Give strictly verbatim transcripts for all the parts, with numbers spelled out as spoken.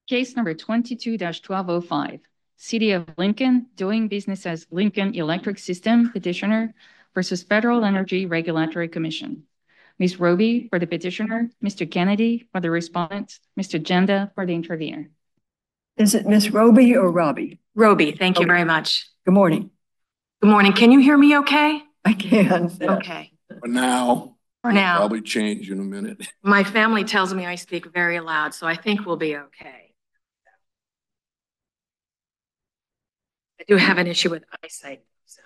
Case number twenty-two dash twelve oh five, City of Lincoln doing business as Lincoln Electric System petitioner versus Federal Energy Regulatory Commission. Miz Roby for the petitioner, Mister Kennedy for the respondent, Mister Janda for the intervener. Is it Miss Roby or Robbie? Roby, thank you Okay. very much. Good morning. Good morning. Can you hear me okay? I can. Okay. For now. For now. Probably change in a minute. My family tells me I speak very loud, so I think we'll be okay. I do have an issue with eyesight. So.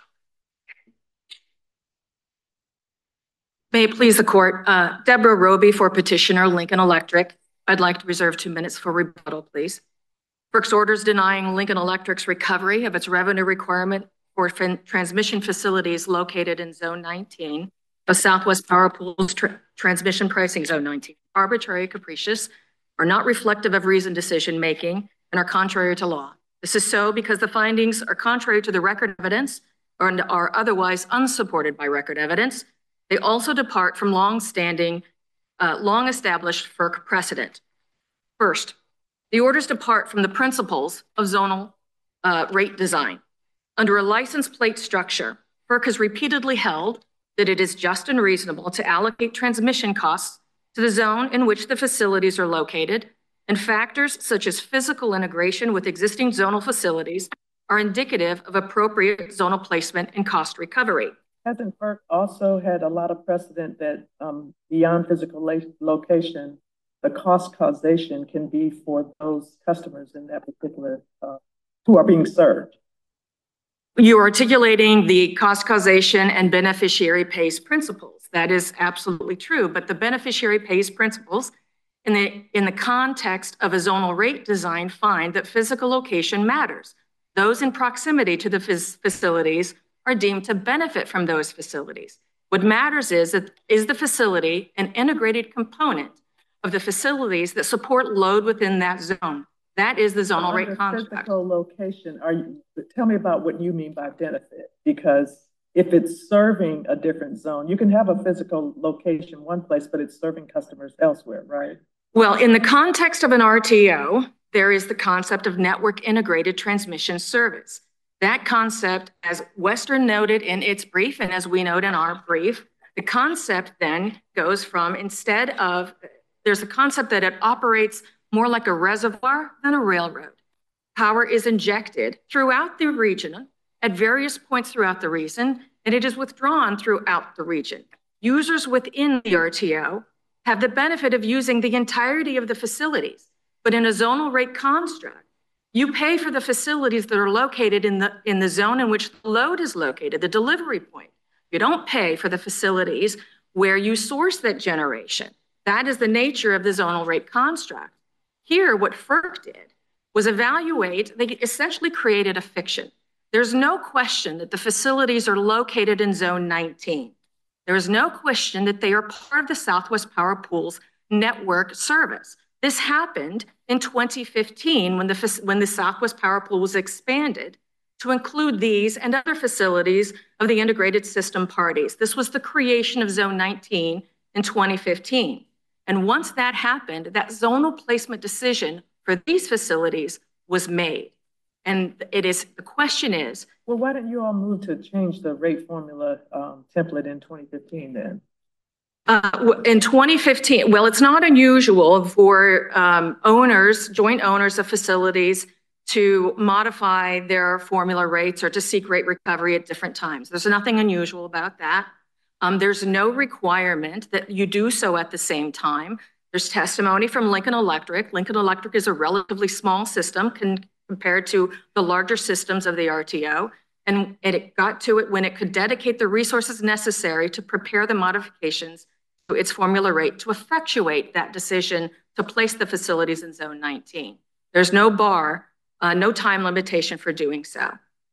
May it please the court, uh, Deborah Roby for petitioner Lincoln Electric. I'd like to reserve two minutes for rebuttal, please. FERC's orders denying Lincoln Electric's recovery of its revenue requirement for transmission facilities located in Zone nineteen of Southwest Power Pool's tra transmission pricing Zone nineteen, arbitrary, capricious, are not reflective of reasoned decision-making and are contrary to law. This is so because the findings are contrary to the record evidence and are otherwise unsupported by record evidence. They also depart from long-standing, uh, long-established FERC precedent. First, the orders depart from the principles of zonal uh, rate design. Under a license plate structure, FERC has repeatedly held that it is just and reasonable to allocate transmission costs to the zone in which the facilities are located, and factors such as physical integration with existing zonal facilities are indicative of appropriate zonal placement and cost recovery. Hasn't FERC also had a lot of precedent that um, beyond physical location, the cost causation can be for those customers in that particular, uh, who are being served? You're articulating the cost causation and beneficiary pays principles. That is absolutely true, but the beneficiary pays principles in the, in the context of a zonal rate design find that physical location matters. Those in proximity to the facilities are deemed to benefit from those facilities. What matters is that is the facility an integrated component of the facilities that support load within that zone. That is the zonal rate construct. Physical location, are you, tell me about what you mean by benefit, because if it's serving a different zone, you can have a physical location one place, but it's serving customers elsewhere, right? Well, in the context of an R T O, there is the concept of network integrated transmission service. That concept, as Western noted in its brief, and as we note in our brief, the concept then goes from, instead of, there's a concept that it operates more like a reservoir than a railroad. Power is injected throughout the region at various points throughout the region, and it is withdrawn throughout the region. Users within the R T O have the benefit of using the entirety of the facilities, but in a zonal rate construct, you pay for the facilities that are located in the, in the zone in which the load is located, the delivery point. You don't pay for the facilities where you source that generation. That is the nature of the zonal rate construct. Here, what FERC did was evaluate, they essentially created a fiction. There's no question that the facilities are located in Zone nineteen. There is no question that they are part of the Southwest Power Pool's network service. This happened in twenty fifteen when the, when the Southwest Power Pool was expanded to include these and other facilities of the integrated system parties. This was the creation of Zone nineteen in twenty fifteen. And once that happened, that zonal placement decision for these facilities was made. And it is, the question is. Well, why didn't you all move to change the rate formula um, template in twenty fifteen then? Uh, in twenty fifteen, well, it's not unusual for um, owners, joint owners of facilities to modify their formula rates or to seek rate recovery at different times. There's nothing unusual about that. Um, there's no requirement that you do so at the same time. There's testimony from Lincoln Electric. Lincoln Electric is a relatively small system con compared to the larger systems of the R T O. And it got to it when it could dedicate the resources necessary to prepare the modifications to its formula rate to effectuate that decision to place the facilities in Zone nineteen. There's no bar, uh, no time limitation for doing so.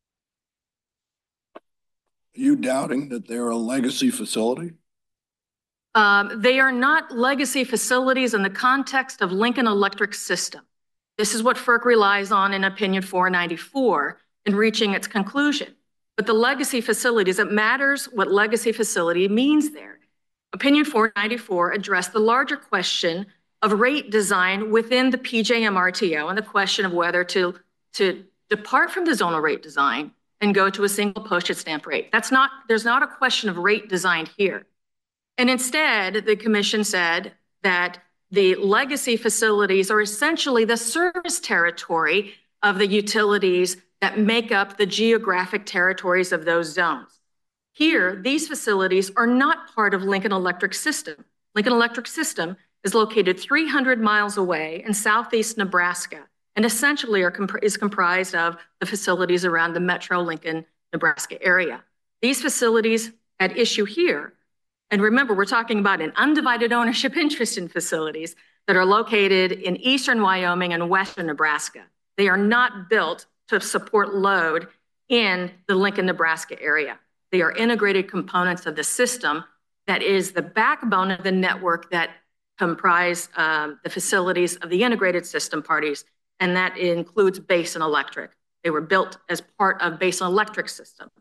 Are you doubting that they're a legacy facility? Um, they are not legacy facilities in the context of Lincoln Electric's system. This is what FERC relies on in Opinion four ninety-four in reaching its conclusion. But the legacy facilities, it matters what legacy facility means there. Opinion four ninety-four addressed the larger question of rate design within the P J M R T O and the question of whether to, to depart from the zonal rate design and go to a single postage stamp rate. That's not, there's not a question of rate design here. And instead, the commission said that the legacy facilities are essentially the service territory of the utilities that make up the geographic territories of those zones. Here, these facilities are not part of Lincoln Electric System. Lincoln Electric System is located three hundred miles away in southeast Nebraska and essentially are comp- is comprised of the facilities around the metro Lincoln, Nebraska area. These facilities at issue here, and remember, we're talking about an undivided ownership interest in facilities that are located in eastern Wyoming and western Nebraska. They are not built to support load in the Lincoln, Nebraska area. They are integrated components of the system that is the backbone of the network that comprise um, the facilities of the integrated system parties, and that includes Basin Electric. They were built as part of Basin Electric system.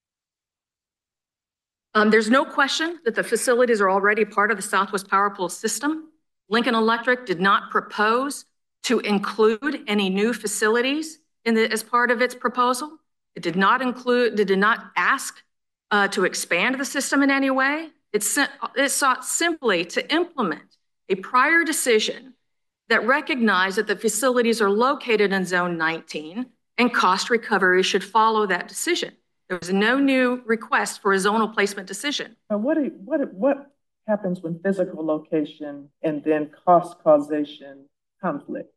Um, there's no question that the facilities are already part of the Southwest Power Pool system. Lincoln Electric did not propose to include any new facilities in the, as part of its proposal. It did not include, it did not ask uh, to expand the system in any way. It, it sought simply to implement a prior decision that recognized that the facilities are located in Zone nineteen and cost recovery should follow that decision. There was no new request for a zonal placement decision. Now, what, do, what, what happens when physical location and then cost causation conflict?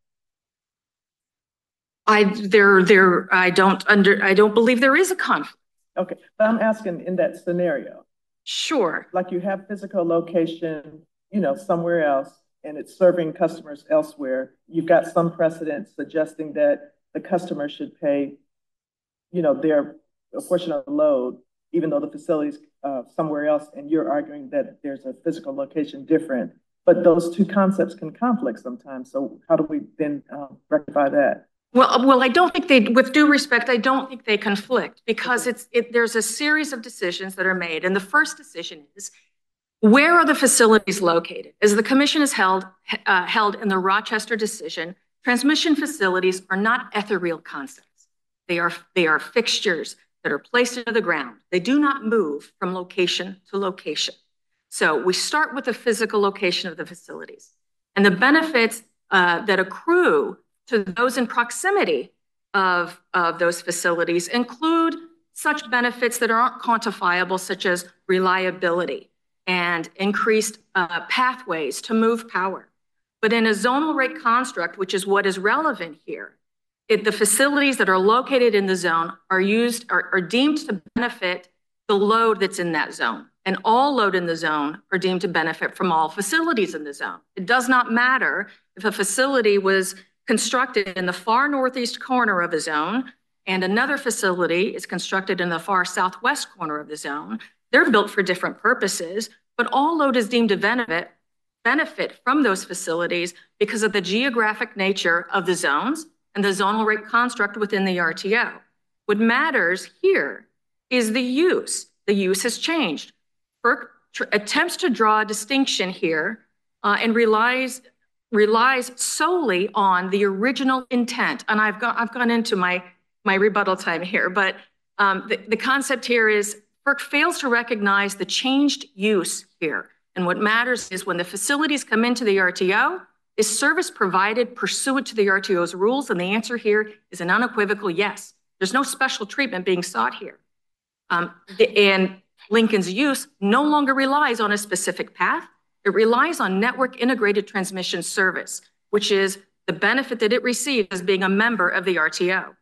I there there I don't under I don't believe there is a conflict. Okay, but I'm asking in that scenario. Sure. Like you have physical location, you know, somewhere else, and it's serving customers elsewhere. You've got some precedent suggesting that the customer should pay, you know, their a portion of the load, even though the facility's uh, somewhere else, and you're arguing that there's a physical location different. But those two concepts can conflict sometimes. So how do we then um, rectify that? Well, well, I don't think they, with due respect, I don't think they conflict because it's it, there's a series of decisions that are made. And the first decision is, where are the facilities located? As the commission has held, uh, held in the Rochester decision, transmission facilities are not ethereal concepts. They are, they are fixtures that are placed into the ground. They do not move from location to location. So we start with the physical location of the facilities and the benefits uh, that accrue to those in proximity of, of those facilities include such benefits that aren't quantifiable, such as reliability and increased uh, pathways to move power. But in a zonal rate construct, which is what is relevant here, it, the facilities that are located in the zone are used, are, are deemed to benefit the load that's in that zone. And all load in the zone are deemed to benefit from all facilities in the zone. It does not matter if a facility was constructed in the far northeast corner of the zone and another facility is constructed in the far southwest corner of the zone. They're built for different purposes, but all load is deemed to benefit, benefit from those facilities because of the geographic nature of the zones and the zonal rate construct within the R T O. What matters here is the use. The use has changed. FERC attempts to draw a distinction here uh, and relies relies solely on the original intent. And I've gone, I've gone into my, my rebuttal time here, but um, the, the concept here is FERC fails to recognize the changed use here. And what matters is when the facilities come into the R T O, is service provided pursuant to the R T O's rules? And the answer here is an unequivocal yes. There's no special treatment being sought here. Um, the, and Lincoln's use no longer relies on a specific path. It relies on network integrated transmission service, which is the benefit that it receives as being a member of the R T O.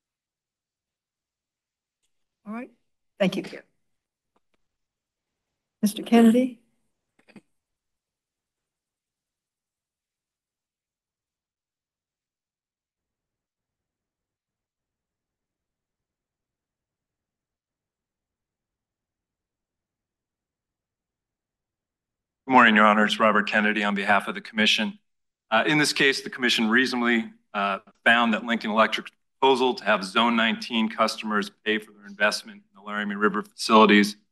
All right, thank you. Mister Kennedy? Good morning, Your Honors. Robert Kennedy on behalf of the Commission. Uh, in this case, the Commission reasonably uh, found that Lincoln Electric's proposal to have Zone nineteen customers pay for their investment in the Laramie River facilities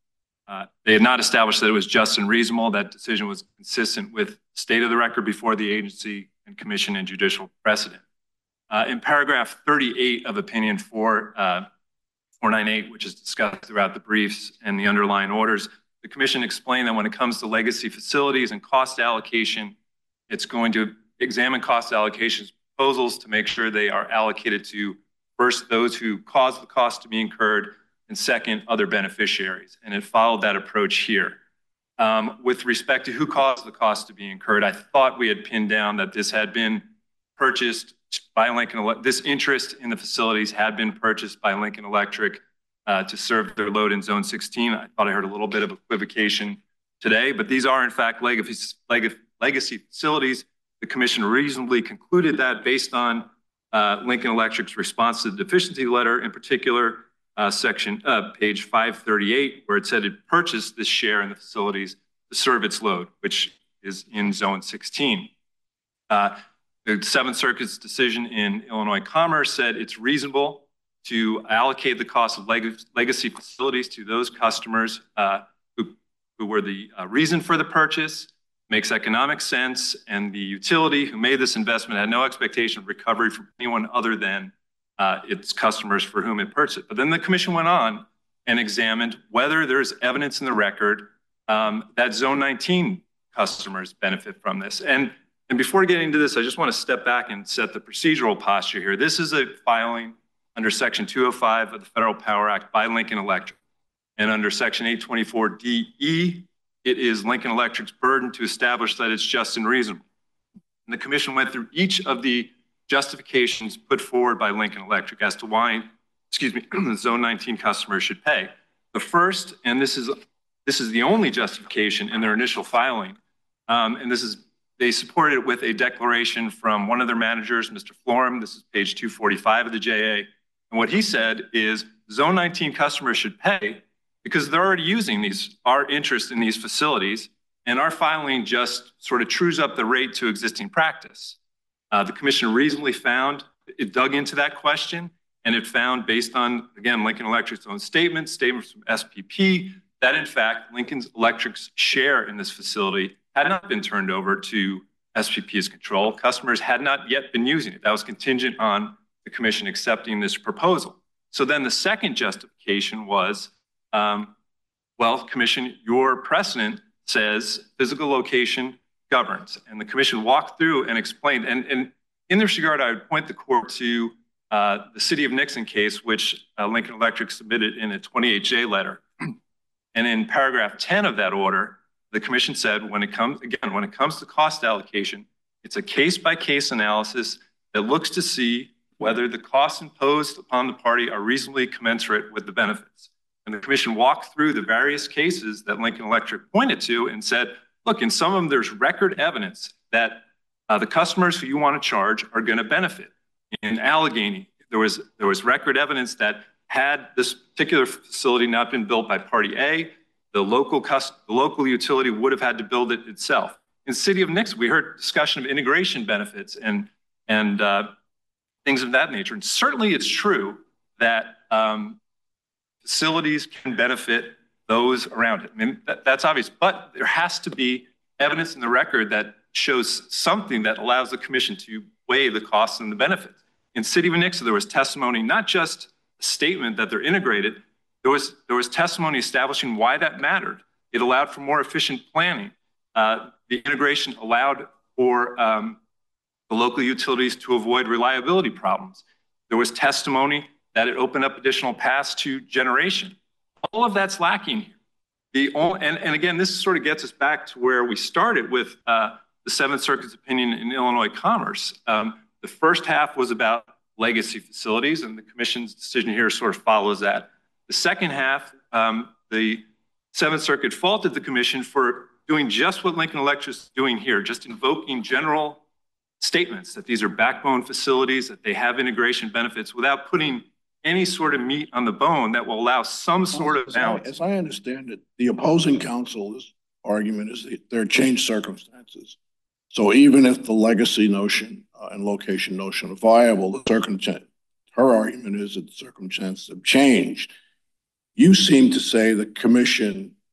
uh, they had not established that it was just and reasonable. That decision was consistent with state of the record before the agency and commission and judicial precedent. Uh, in paragraph thirty-eight of opinion four, uh, four ninety-eight, which is discussed throughout the briefs and the underlying orders, the commission explained that when it comes to legacy facilities and cost allocation, it's going to examine cost allocations proposals to make sure they are allocated to first those who caused the cost to be incurred, and second, other beneficiaries. And it followed that approach here. Um, with respect to who caused the cost to be incurred, I thought we had pinned down that this had been purchased by Lincoln Electric. This interest in the facilities had been purchased by Lincoln Electric uh, to serve their load in Zone sixteen. I thought I heard a little bit of equivocation today, but these are in fact legacy, legacy facilities. The commission reasonably concluded that based on uh, Lincoln Electric's response to the deficiency letter, in particular, uh, section uh, page five thirty-eight, where it said it purchased this share in the facilities to serve its load, which is in Zone sixteen. Uh, the Seventh Circuit's decision in Illinois Commerce said it's reasonable to allocate the cost of leg legacy facilities to those customers uh, who, who were the uh, reason for the purchase. Makes economic sense, and the utility who made this investment had no expectation of recovery from anyone other than uh, its customers for whom it purchased. But then the commission went on and examined whether there's evidence in the record um, that Zone nineteen customers benefit from this. And, and before getting to this, I just want to step back and set the procedural posture here. This is a filing under Section two oh five of the Federal Power Act by Lincoln Electric. And under Section eight twenty-four D E, it is Lincoln Electric's burden to establish that it's just and reasonable. And the commission went through each of the justifications put forward by Lincoln Electric as to why, excuse me, Zone nineteen customers should pay. The first, and this is this is the only justification in their initial filing, um, and this is they supported it with a declaration from one of their managers, Mister Florum. This is page two forty-five of the J A, and what he said is Zone nineteen customers should pay because they're already using these, our interest in these facilities, and our filing just sort of trues up the rate to existing practice. Uh, the commission reasonably found, it dug into that question, and it found based on, again, Lincoln Electric's own statements, statements from S P P, that in fact, Lincoln Electric's share in this facility had not been turned over to S P P's control. Customers had not yet been using it. That was contingent on the commission accepting this proposal. So then the second justification was, Um, well, commission, your precedent says physical location governs. And the commission walked through and explained, and, and in this regard, I would point the court to uh, the City of Nixon case, which uh, Lincoln Electric submitted in a twenty-eight J letter. And in paragraph ten of that order, the commission said, when it comes, again, when it comes to cost allocation, it's a case-by-case analysis that looks to see whether the costs imposed upon the party are reasonably commensurate with the benefits. And the commission walked through the various cases that Lincoln Electric pointed to and said, look, in some of them, there's record evidence that uh, the customers who you want to charge are going to benefit. In Allegheny, there was, there was record evidence that had this particular facility not been built by party A, the local, cust the local utility would have had to build it itself. In the City of Nixon, we heard discussion of integration benefits and, and uh, things of that nature. And certainly it's true that um, facilities can benefit those around it. I mean, that, that's obvious, but there has to be evidence in the record that shows something that allows the commission to weigh the costs and the benefits. In City of Nixon, there was testimony, not just a statement that they're integrated, there was, there was testimony establishing why that mattered. It allowed for more efficient planning. Uh, the integration allowed for um, the local utilities to avoid reliability problems. There was testimony that it opened up additional paths to generation. All of that's lacking here. The only, and, and again, this sort of gets us back to where we started with uh, the Seventh Circuit's opinion in Illinois Commerce. Um, the first half was about legacy facilities, and the commission's decision here sort of follows that. The second half, um, the Seventh Circuit faulted the commission for doing just what Lincoln Electric is doing here, just invoking general statements that these are backbone facilities, that they have integration benefits without putting any sort of meat on the bone that will allow some sort of balance. As I understand it, the opposing counsel's argument is that there are changed circumstances. So even if the legacy notion uh, and location notion are viable, the circumstance, her argument is that the circumstances have changed. You seem to say the commission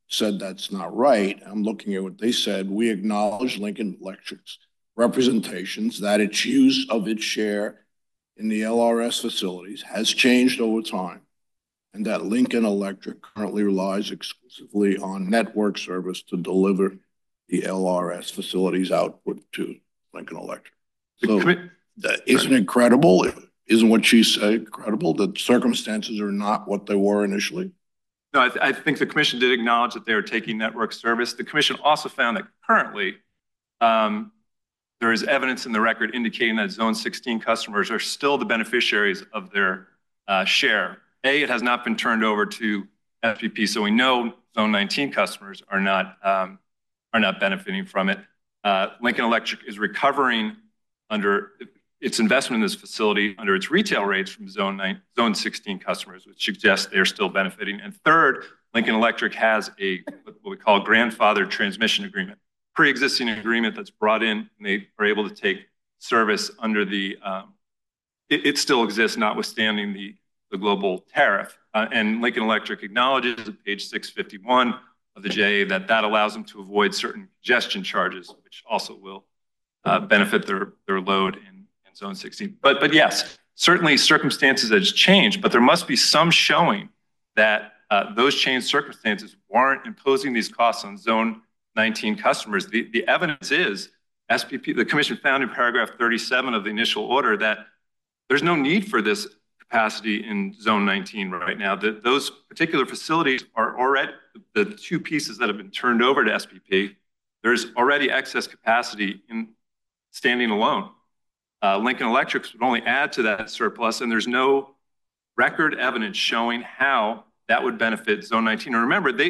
said that's not right. I'm looking at what they said. We acknowledge Lincoln Electric's representations that its use of its share in the L R S facilities has changed over time, and that Lincoln Electric currently relies exclusively on network service to deliver the L R S facilities output to Lincoln Electric. So that isn't it credible? Isn't what she said credible, that circumstances are not what they were initially? No, I, th I think the commission did acknowledge that they are taking network service. The commission also found that currently um, there is evidence in the record indicating that Zone sixteen customers are still the beneficiaries of their uh, share. A, it has not been turned over to S P P, so we know Zone nineteen customers are not um, are not benefiting from it. Uh, Lincoln Electric is recovering under its investment in this facility under its retail rates from Zone nine, Zone sixteen customers, which suggests they're still benefiting. And third, Lincoln Electric has a what we call grandfathered transmission agreement, pre-existing agreement that's brought in, and they are able to take service under the. Um, it, it still exists, notwithstanding the the global tariff. Uh, and Lincoln Electric acknowledges at page six fifty-one of the J A that that allows them to avoid certain congestion charges, which also will uh, benefit their their load in. Zone sixteen. But, but yes, certainly circumstances have changed, but there must be some showing that uh, those changed circumstances warrant imposing these costs on Zone nineteen customers. The, the evidence is S P P, the commission found in paragraph thirty-seven of the initial order that there's no need for this capacity in Zone nineteen right now. That those particular facilities are already, the two pieces that have been turned over to S P P, there's already excess capacity in standing alone. Uh, Lincoln Electric would only add to that surplus, and there's no record evidence showing how that would benefit Zone nineteen. And remember, they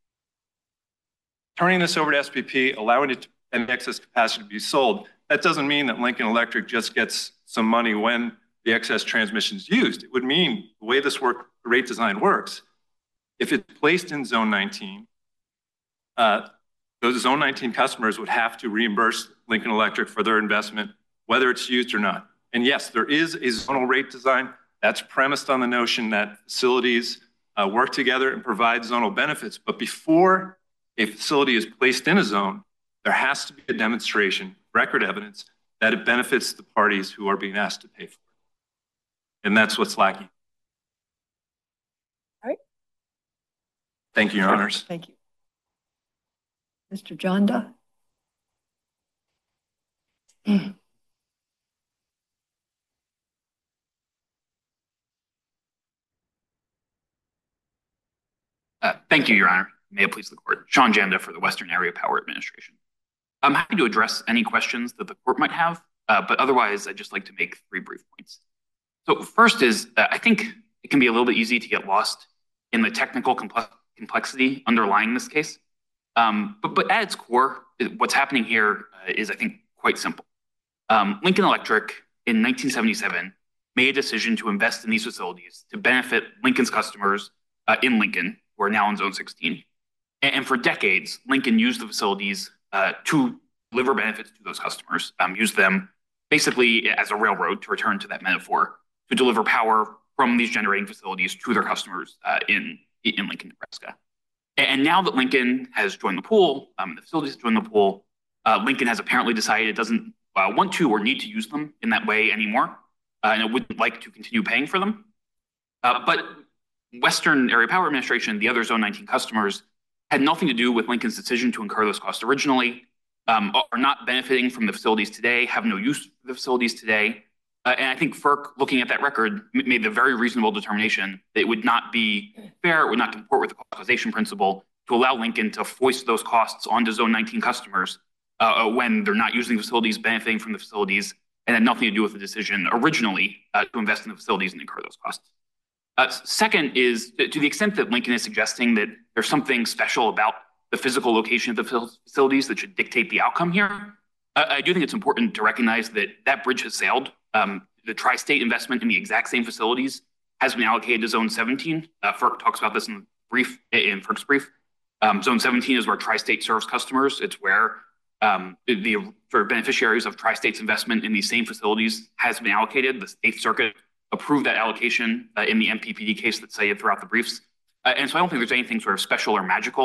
turning this over to S P P, allowing it to, and excess capacity to be sold, that doesn't mean that Lincoln Electric just gets some money when the excess transmission is used. It would mean the way this work rate design works, if it's placed in Zone nineteen, uh, those Zone nineteen customers would have to reimburse Lincoln Electric for their investment, whether it's used or not. And yes, there is a zonal rate design that's premised on the notion that facilities uh, work together and provide zonal benefits. But before a facility is placed in a zone, there has to be a demonstration, record evidence, that it benefits the parties who are being asked to pay for it. And that's what's lacking. All right. Thank you, Your Honors. Thank you. Mister Janda. Uh, thank you, Your Honor. May it please the court. Sean Janda for the Western Area Power Administration. I'm happy to address any questions that the court might have, uh, but otherwise I'd just like to make three brief points. So first is, uh, I think it can be a little bit easy to get lost in the technical complex complexity underlying this case. Um, but, but at its core, what's happening here uh, is, I think, quite simple. Um, Lincoln Electric in nineteen seventy-seven made a decision to invest in these facilities to benefit Lincoln's customers uh, in Lincoln, who are now in Zone sixteen. And, and for decades, Lincoln used the facilities uh, to deliver benefits to those customers, um, used them basically as a railroad, to return to that metaphor, to deliver power from these generating facilities to their customers uh, in, in Lincoln, Nebraska. And now that Lincoln has joined the pool, um, the facilities have joined the pool, uh, Lincoln has apparently decided it doesn't uh, want to or need to use them in that way anymore, uh, and it wouldn't like to continue paying for them. Uh, but Western Area Power Administration, the other Zone nineteen customers, had nothing to do with Lincoln's decision to incur those costs originally, um, are not benefiting from the facilities today, have no use for the facilities today. Uh, and I think FERC, looking at that record, made the very reasonable determination that it would not be fair, it would not comport with the causation principle to allow Lincoln to foist those costs onto Zone nineteen customers uh, when they're not using the facilities, benefiting from the facilities, and had nothing to do with the decision originally uh, to invest in the facilities and incur those costs. Uh, second is, to the extent that Lincoln is suggesting that there's something special about the physical location of the facilities that should dictate the outcome here, uh, I do think it's important to recognize that that bridge has sailed. Um, the tri-state investment in the exact same facilities has been allocated to Zone seventeen. Uh, FERC talks about this in the brief, in FERC's brief. Um, Zone seventeen is where tri-state serves customers. It's where um, the for beneficiaries of tri-state's investment in these same facilities has been allocated. The Eighth Circuit approved that allocation uh, in the M P P D case that's cited throughout the briefs. Uh, and so I don't think there's anything sort of special or magical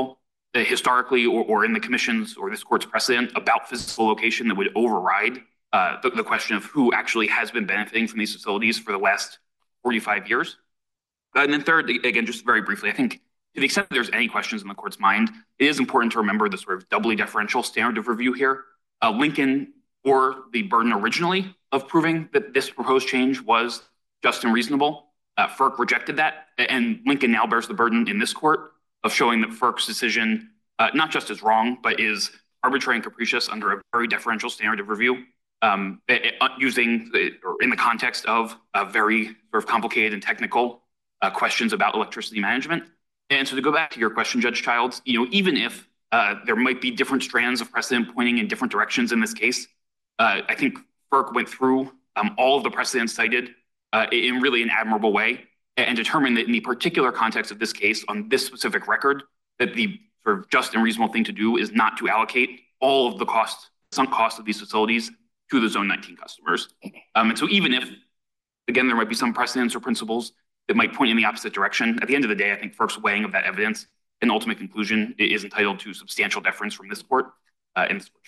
historically or, or in the commission's or this court's precedent about physical location that would override uh, the, the question of who actually has been benefiting from these facilities for the last forty-five years. Uh, and then third, again, just very briefly, I think to the extent that there's any questions in the court's mind, it is important to remember the sort of doubly deferential standard of review here. Uh, Lincoln bore the burden originally of proving that this proposed change was just and reasonable. Uh, FERC rejected that, and Lincoln now bears the burden in this court of showing that FERC's decision uh, not just is wrong, but is arbitrary and capricious under a very deferential standard of review, um, using the, or in the context of a very sort of complicated and technical uh, questions about electricity management. And so to go back to your question, Judge Childs, you know, even if uh, there might be different strands of precedent pointing in different directions in this case, uh, I think FERC went through um, all of the precedents cited uh, in really an admirable way and determined that in the particular context of this case on this specific record, that the sort of just and reasonable thing to do is not to allocate all of the costs, sunk costs of these facilities to the Zone nineteen customers. Um, and so even if, again, there might be some precedents or principles that might point in the opposite direction, at the end of the day, I think FERC's weighing of that evidence and ultimate conclusion is entitled to substantial deference from this court uh, and this court.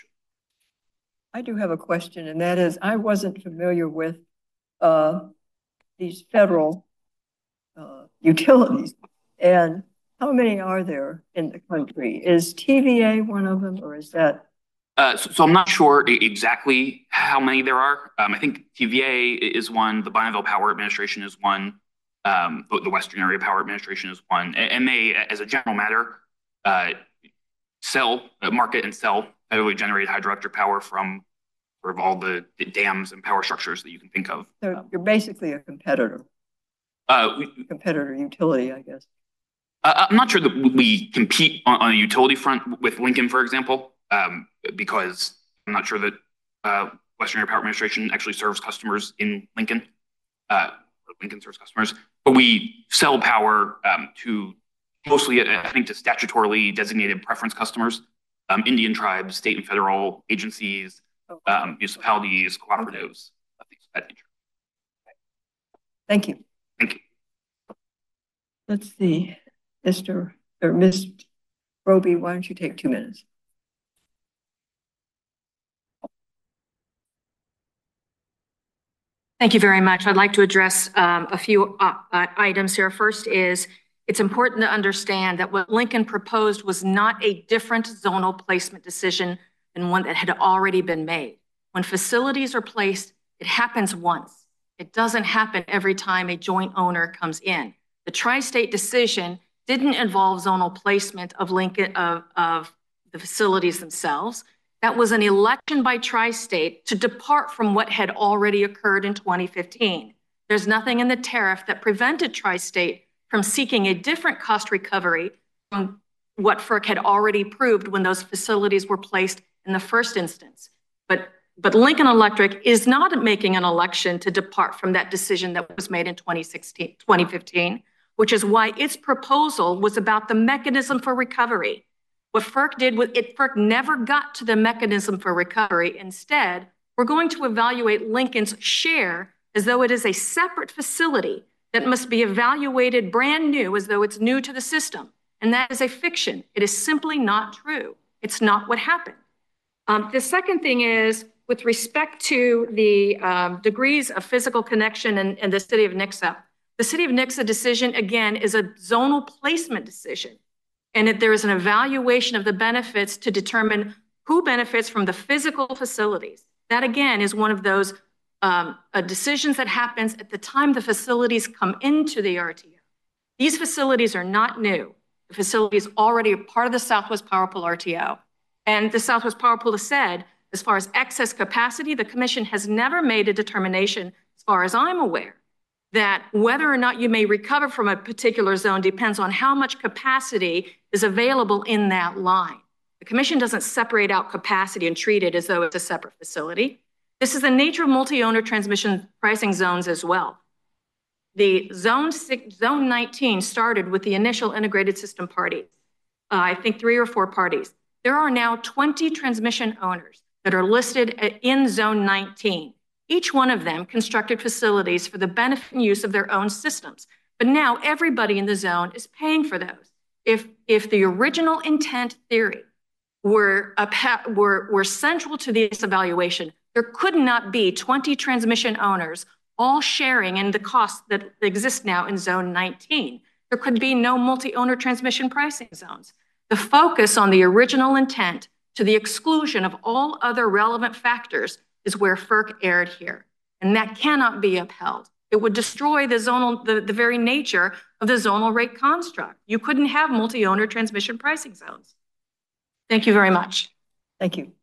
I do have a question, and that is, I wasn't familiar with uh, these federal uh, utilities, and how many are there in the country? Is T V A one of them, or is that? Uh, so, so I'm not sure exactly how many there are. Um, I think T V A is one, the Bonneville Power Administration is one, um, the Western Area Power Administration is one, and they, as a general matter, uh, sell, uh, market and sell federally generated hydroelectric power from sort of all the dams and power structures that you can think of. So you're basically a competitor. Uh, we, competitor utility, I guess. Uh, I'm not sure that we compete on, on a utility front with Lincoln, for example, um, because I'm not sure that uh, Western Area Power Administration actually serves customers in Lincoln. Uh, Lincoln serves customers, but we sell power um, to mostly, I think, to statutorily designated preference customers, um, Indian tribes, state and federal agencies, um, municipalities, cooperatives, things of that nature. Thank you. Thank you. Let's see, Mister or Miz Roby, why don't you take two minutes? Thank you very much. I'd like to address um, a few uh, uh, items here. First is, it's important to understand that what Lincoln proposed was not a different zonal placement decision than one that had already been made. When facilities are placed, it happens once. It doesn't happen every time a joint owner comes in. The tri-state decision didn't involve zonal placement of Lincoln of, of the facilities themselves. That was an election by tri-state to depart from what had already occurred in twenty fifteen. There's nothing in the tariff that prevented tri-state from seeking a different cost recovery from what FERC had already proved when those facilities were placed in the first instance. But, but Lincoln Electric is not making an election to depart from that decision that was made in twenty sixteen, twenty fifteen, which is why its proposal was about the mechanism for recovery. What FERC did with it, FERC never got to the mechanism for recovery. Instead, we're going to evaluate Lincoln's share as though it is a separate facility that must be evaluated brand new as though it's new to the system. And that is a fiction. It is simply not true. It's not what happened. Um, the second thing is, with respect to the um, degrees of physical connection in, in the city of Nixa, the city of Nixa decision, again, is a zonal placement decision. And if there is an evaluation of the benefits to determine who benefits from the physical facilities. That, again, is one of those um, uh, decisions that happens at the time the facilities come into the R T O. These facilities are not new. The facility is already a part of the Southwest Power Pool R T O. And the Southwest Power Pool has said, as far as excess capacity, the commission has never made a determination, as far as I'm aware, that whether or not you may recover from a particular zone depends on how much capacity is available in that line. The commission doesn't separate out capacity and treat it as though it's a separate facility. This is the nature of multi-owner transmission pricing zones as well. The zone, six, zone nineteen started with the initial integrated system parties, uh, I think three or four parties. There are now twenty transmission owners that are listed in zone nineteen. Each one of them constructed facilities for the benefit and use of their own systems. But now everybody in the zone is paying for those. If, if the original intent theory were, a, were, were central to this evaluation, there could not be twenty transmission owners all sharing in the costs that exist now in zone nineteen. There could be no multi-owner transmission pricing zones. The focus on the original intent to the exclusion of all other relevant factors is where FERC erred here. And that cannot be upheld. It would destroy the zonal, the, the very nature of the zonal rate construct. You couldn't have multi-owner transmission pricing zones. Thank you very much. Thank you.